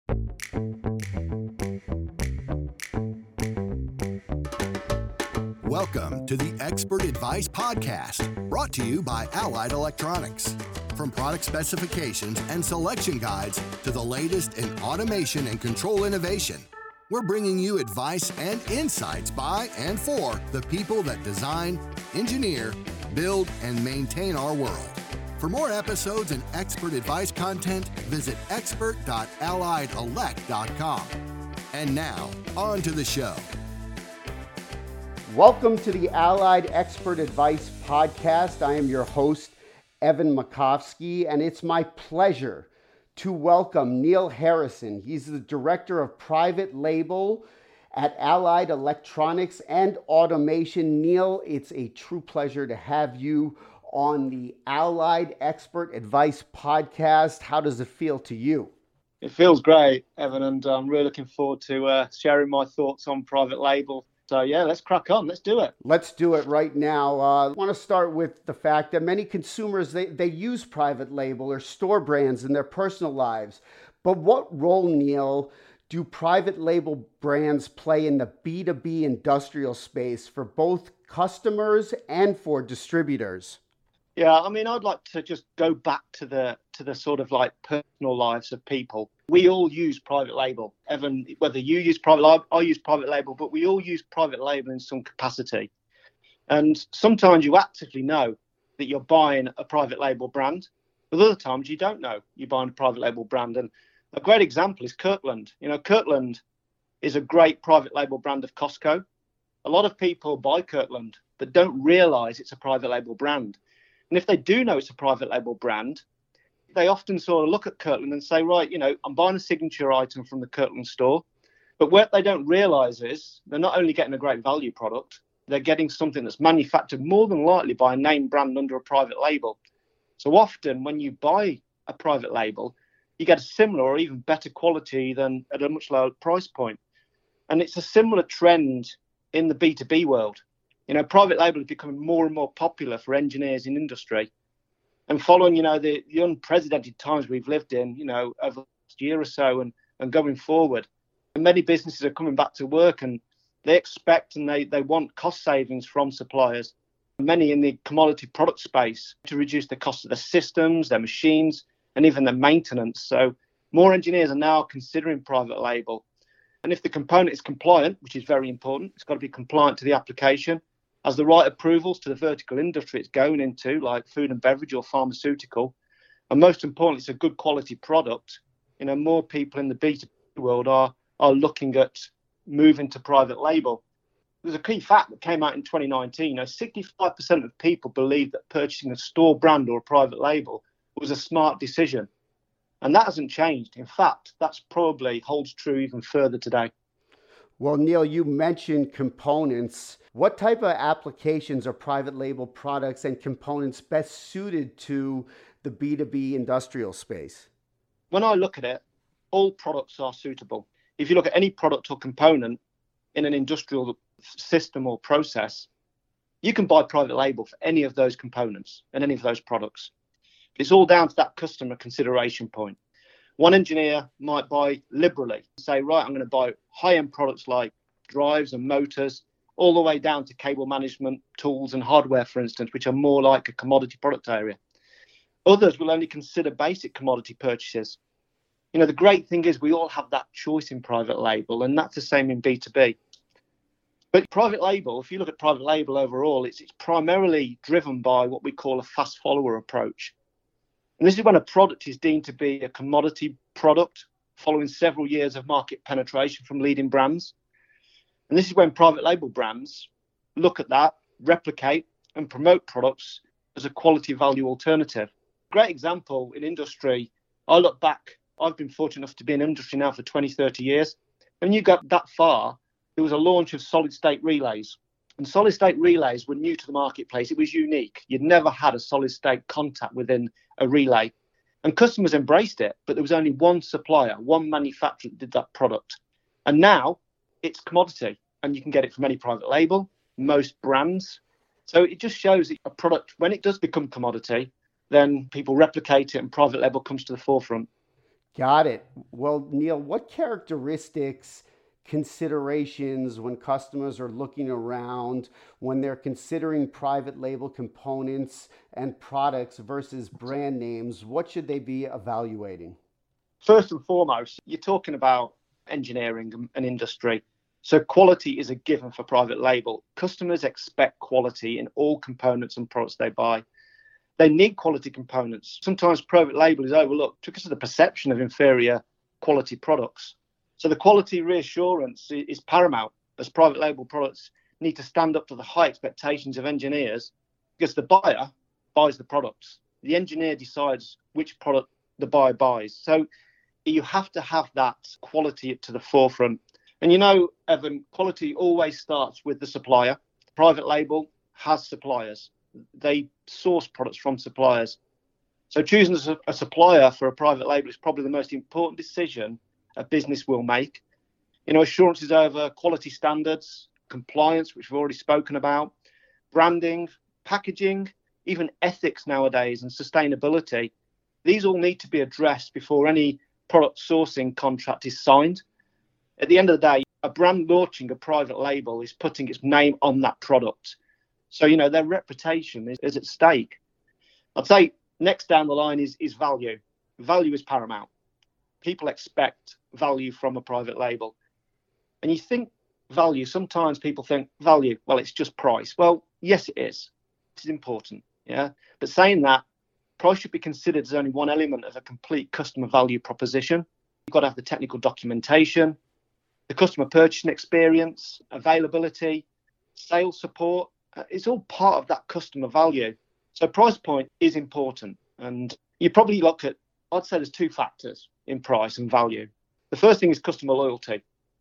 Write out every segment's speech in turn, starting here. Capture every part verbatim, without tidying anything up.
Welcome to the Expert Advice Podcast, brought to you by Allied Electronics. From product specifications and selection guides to the latest in automation and control innovation, we're bringing you advice and insights by and for the people that design, engineer, build, and maintain our world. For more episodes and expert advice content, visit expert dot allied elect dot com. And now, on to the show. Welcome to the Allied Expert Advice Podcast. I am your host, Evan Makovsky, and it's my pleasure to welcome Neil Harrison. He's the Director of Private Label at Allied Electronics and Automation. Neil, it's a true pleasure to have you on the Allied Expert Advice Podcast. How does it feel to you? It feels great, Evan, and I'm really looking forward to uh, sharing my thoughts on private label. So yeah, let's crack on. Let's do it. Let's do it right now. Uh, I want to start with the fact that many consumers, they, they use private label or store brands in their personal lives. But what role, Neil, do private label brands play in the B two B industrial space for both customers and for distributors? Yeah, I mean, I'd like to just go back to the to the sort of like personal lives of people. We all use private label. Evan, whether you use private label, I use private label, but we all use private label in some capacity. And sometimes you actively know that you're buying a private label brand, but other times you don't know you're buying a private label brand. And a great example is Kirkland. You know, Kirkland is a great private label brand of Costco. A lot of people buy Kirkland, but don't realize it's a private label brand. And if they do know it's a private label brand, they often sort of look at Kirkland and say, right, you know, I'm buying a signature item from the Kirkland store. But what they don't realize is they're not only getting a great value product, they're getting something that's manufactured more than likely by a name brand under a private label. So often when you buy a private label, you get a similar or even better quality than at a much lower price point. And it's a similar trend in the B two B world. You know, private label is becoming more and more popular for engineers in industry. And following, you know, the, the unprecedented times we've lived in, you know, over the last year or so and, and going forward, and many businesses are coming back to work and they expect and they, they want cost savings from suppliers. Many in the commodity product space to reduce the cost of their systems, their machines, and even their maintenance. So more engineers are now considering private label. And if the component is compliant, which is very important, it's got to be compliant to the application, has the right approvals to the vertical industry it's going into, like food and beverage or pharmaceutical. And most importantly, it's a good quality product. You know, more people in the B two B world are, are looking at moving to private label. There's a key fact that came out in twenty nineteen. You know, sixty-five percent of people believe that purchasing a store brand or a private label was a smart decision. And that hasn't changed. In fact, that's probably holds true even further today. Well, Neil, you mentioned components. What type of applications are private label products and components best suited to the B two B industrial space? When I look at it, all products are suitable. If you look at any product or component in an industrial system or process, you can buy private label for any of those components and any of those products. It's all down to that customer consideration point. One engineer might buy liberally, say, right, I'm going to buy high-end products like drives and motors, all the way down to cable management tools and hardware, for instance, which are more like a commodity product area. Others will only consider basic commodity purchases. You know, the great thing is we all have that choice in private label, and that's the same in B two B. But private label, if you look at private label overall, it's, it's primarily driven by what we call a fast follower approach. And this is when a product is deemed to be a commodity product following several years of market penetration from leading brands. And this is when private label brands look at that, replicate and promote products as a quality value alternative. Great example in industry. I look back, I've been fortunate enough to be in industry now for twenty, thirty years. And you got that far, there was a launch of solid state relays. And solid state relays were new to the marketplace. It was unique. You'd never had a solid state contact within a relay. And customers embraced it, but there was only one supplier, one manufacturer that did that product. And now it's commodity, and you can get it from any private label, most brands. So it just shows that a product, when it does become commodity, then people replicate it and private label comes to the forefront. Got it. Well, Neil, what characteristics, considerations when customers are looking around, when they're considering private label components and products versus brand names, what should they be evaluating? First and foremost, you're talking about engineering and industry. So quality is a given for private label. Customers expect quality in all components and products they buy. They need quality components. Sometimes private label is overlooked because of the perception of inferior quality products. So the quality reassurance is paramount, as private label products need to stand up to the high expectations of engineers, because the buyer buys the products. The engineer decides which product the buyer buys. So you have to have that quality to the forefront. And you know, Evan, quality always starts with the supplier. Private label has suppliers. They source products from suppliers. So choosing a supplier for a private label is probably the most important decision a business will make. You know, assurances over quality standards, compliance, which we've already spoken about, branding, packaging, even ethics nowadays, and sustainability. These all need to be addressed before any product sourcing contract is signed. At the end of the day, a brand launching a private label is putting its name on that product. So, you know, their reputation is, is at stake. I'd say next down the line is, is value. Value is paramount. People expect value from a private label. And you think value, sometimes people think value, well, it's just price. Well, yes, it is. It is important, yeah. But saying that, price should be considered as only one element of a complete customer value proposition. You've got to have the technical documentation, the customer purchasing experience, availability, sales support. It's all part of that customer value. So price point is important. And you probably look at, I'd say there's two factors in price and value. The first thing is customer loyalty.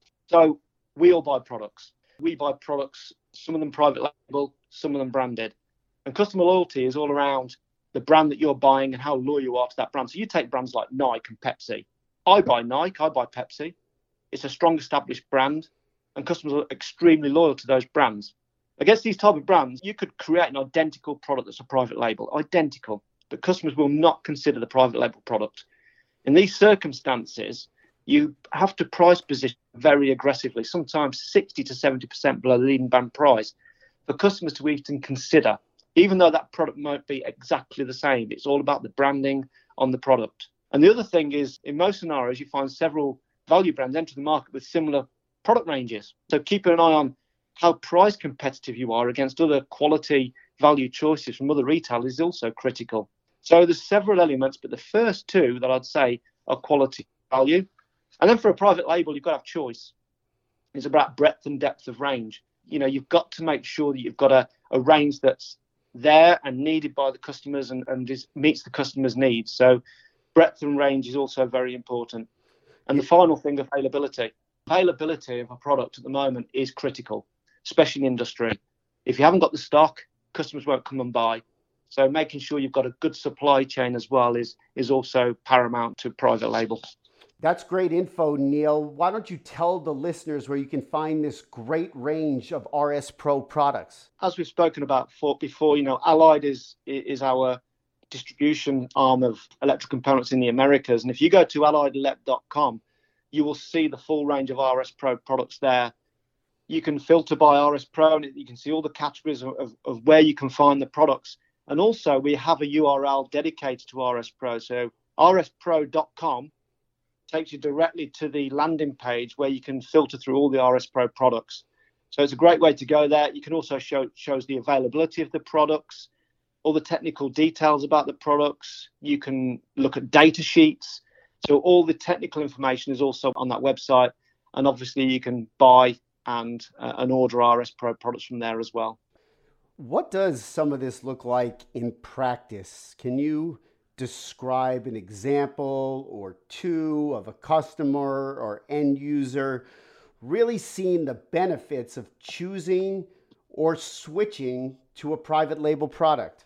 So we all buy products. We buy products, some of them private label, some of them branded. And customer loyalty is all around the brand that you're buying and how loyal you are to that brand. So you take brands like Nike and Pepsi. I buy Nike, I buy Pepsi. It's a strong established brand, and customers are extremely loyal to those brands. Against these type of brands, you could create an identical product that's a private label, identical, but customers will not consider the private label product. In these circumstances, you have to price position very aggressively, sometimes sixty to seventy percent below the leading brand price, for customers to even consider, even though that product might be exactly the same. It's all about the branding on the product. And the other thing is, in most scenarios, you find several value brands enter the market with similar product ranges. So keeping an eye on how price competitive you are against other quality value choices from other retailers is also critical. So there's several elements, but the first two that I'd say are quality, value. And then for a private label, you've got to have choice. It's about breadth and depth of range. You know, you've got to make sure that you've got a, a range that's there and needed by the customers and, and is, meets the customer's needs. So breadth and range is also very important. And the final thing, availability. Availability of a product at the moment is critical, especially in industry. If you haven't got the stock, customers won't come and buy. So making sure you've got a good supply chain as well is, is also paramount to private label. That's great info, Neil. Why don't you tell the listeners where you can find this great range of R S Pro products? As we've spoken about before, you know, Allied is is our distribution arm of electrical components in the Americas. And if you go to allied elect dot com, you will see the full range of R S Pro products there. You can filter by R S Pro, and you can see all the categories of, of, of where you can find the products. And also, we have a U R L dedicated to R S Pro. So r s pro dot com takes you directly to the landing page where you can filter through all the R S Pro products. So it's a great way to go there. You can also show shows the availability of the products, all the technical details about the products. You can look at data sheets. So all the technical information is also on that website. And obviously you can buy and, uh, and order R S Pro products from there as well. What does some of this look like in practice? Can you describe an example or two of a customer or end user really seeing the benefits of choosing or switching to a private label product?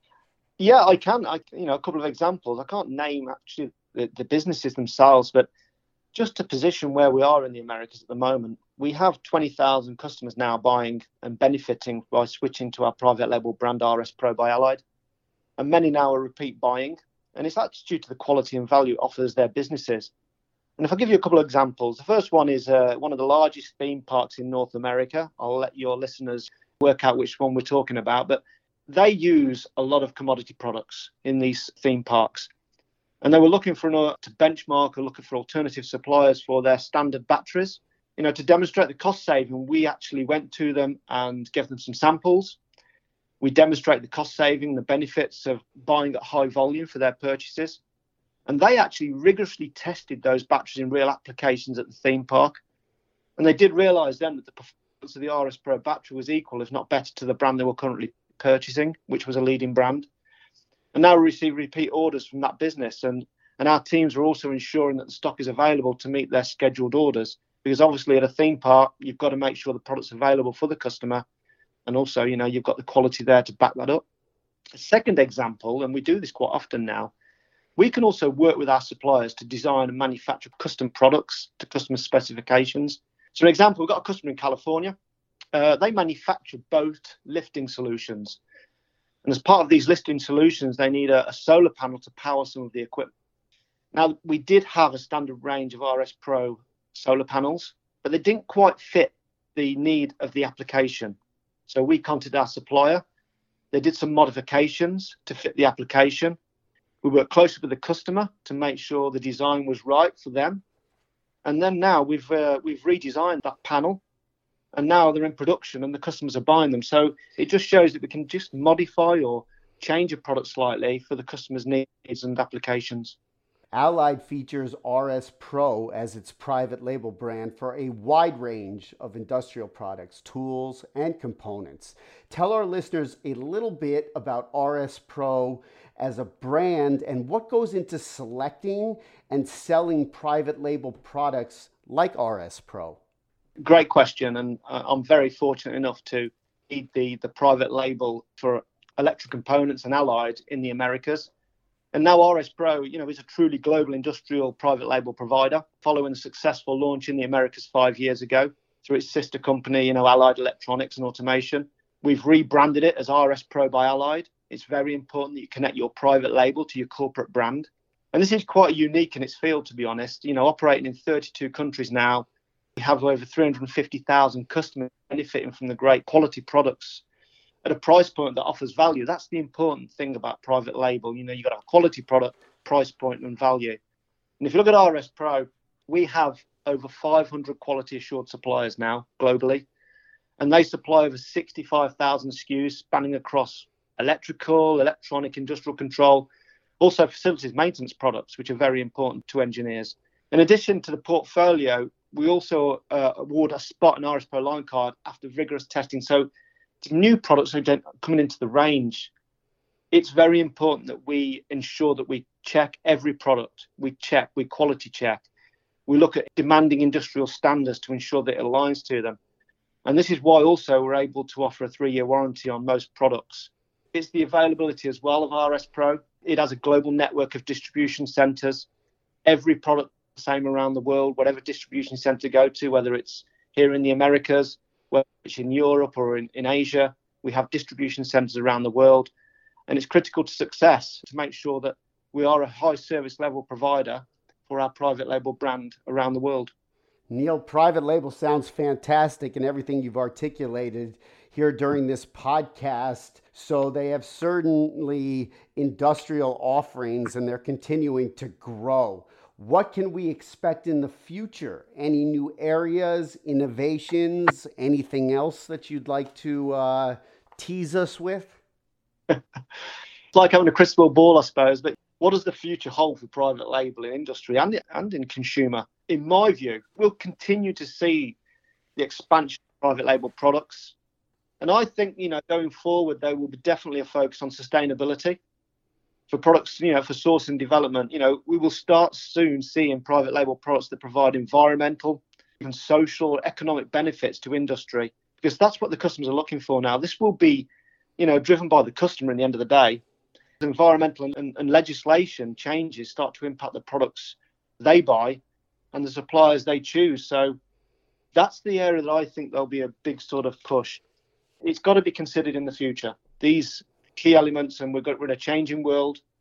Yeah, I can. I, you know, a couple of examples. I can't name actually the, the businesses themselves, but just to position where we are in the Americas at the moment, we have twenty thousand customers now buying and benefiting by switching to our private label brand R S Pro by Allied. And many now are repeat buying. And it's actually due to the quality and value it offers their businesses. And if I give you a couple of examples, the first one is uh, one of the largest theme parks in North America. I'll let your listeners work out which one we're talking about, but they use a lot of commodity products in these theme parks. And they were looking for an, to benchmark or looking for alternative suppliers for their standard batteries. You know, to demonstrate the cost saving, we actually went to them and gave them some samples. We demonstrate the cost saving, the benefits of buying at high volume for their purchases. And they actually rigorously tested those batteries in real applications at the theme park. And they did realize then that the performance of the R S Pro battery was equal, if not better, to the brand they were currently purchasing, which was a leading brand. And now we receive repeat orders from that business. And, and our teams are also ensuring that the stock is available to meet their scheduled orders. Because obviously at a theme park, you've got to make sure the product's available for the customer. And also, you know, you've got the quality there to back that up. A second example, and we do this quite often now, we can also work with our suppliers to design and manufacture custom products to customer specifications. So, for example, we've got a customer in California. Uh, they manufacture boat lifting solutions. And as part of these lifting solutions, they need a, a solar panel to power some of the equipment. Now, we did have a standard range of R S Pro solar panels, but they didn't quite fit the need of the application. So we contacted our supplier. They did some modifications to fit the application. We worked closely with the customer to make sure the design was right for them. And then now we've uh, we've redesigned that panel, and now they're in production and the customers are buying them. So it just shows that we can just modify or change a product slightly for the customer's needs and applications. Allied features R S Pro as its private label brand for a wide range of industrial products, tools, and components. Tell our listeners a little bit about R S Pro as a brand and what goes into selecting and selling private label products like R S Pro. Great question, and uh, I'm very fortunate enough to lead the, the private label for electric components and Allied in the Americas. And now R S Pro, you know, is a truly global industrial private label provider, following a successful launch in the Americas five years ago through its sister company, you know, Allied Electronics and Automation. We've rebranded it as R S Pro by Allied. It's very important that you connect your private label to your corporate brand. And this is quite unique in its field, to be honest. You know, operating in thirty-two countries now, we have over three hundred fifty thousand customers benefiting from the great quality products at a price point that offers value. That's the important thing about private label. You know, you've got a quality product, price point, and value. And if you look at R S Pro, we have over five hundred quality assured suppliers now globally, and they supply over sixty-five thousand S K Us spanning across electrical, electronic, industrial control, also facilities maintenance products, which are very important to engineers. In addition to the portfolio, we also uh, award a Spot and R S Pro line card after vigorous testing. So new products are coming into the range. It's very important that we ensure that we check every product. We check, we quality check. We look at demanding industrial standards to ensure that it aligns to them. And this is why also we're able to offer a three-year warranty on most products. It's the availability as well of R S Pro. It has a global network of distribution centers. Every product the same around the world, whatever distribution center go to, whether it's here in the Americas, whether it's in Europe or in, in Asia, we have distribution centers around the world. And it's critical to success to make sure that we are a high service level provider for our private label brand around the world. Neil, private label sounds fantastic in everything you've articulated here during this podcast. So they have certainly industrial offerings and they're continuing to grow. What can we expect in the future? Any new areas, innovations, anything else that you'd like to uh, tease us with? It's like having a crystal ball, I suppose, but what does the future hold for private label in industry and, and in consumer? In my view, we'll continue to see the expansion of private label products. And I think, you know, going forward, there will be definitely a focus on sustainability. For products, you know, for sourcing and development, you know, we will start soon seeing private label products that provide environmental and social, economic benefits to industry, because that's what the customers are looking for now. This will be, you know, driven by the customer in the end of the day. Environmental and, and, and legislation changes start to impact the products they buy and the suppliers they choose. So that's the area that I think there'll be a big sort of push. It's got to be considered in the future. These key elements, and we've got we're in a changing world.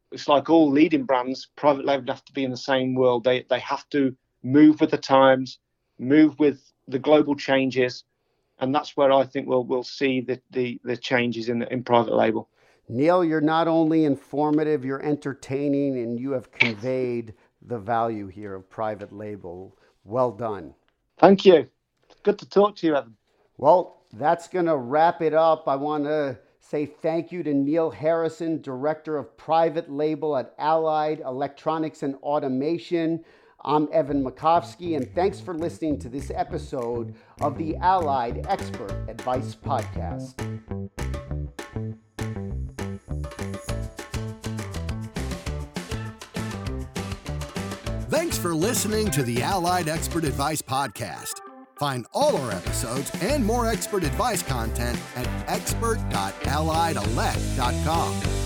it's like all leading brands, private label have to be in the same world. They they have to move with the times, move with the global changes, and that's where I think we'll we'll see the the, the changes in in private label. Neil, you're not only informative, you're entertaining, and you have conveyed the value here of private label. Well done. Thank you. Good to talk to you, Evan. Well, that's going to wrap it up. I want to say thank you to Neil Harrison, Director of Private Label at Allied Electronics and Automation. I'm Evan Makovsky, and thanks for listening to this episode of the Allied Expert Advice Podcast. Thanks for listening to the Allied Expert Advice Podcast. Find all our episodes and more expert advice content at expert dot allied elect dot com.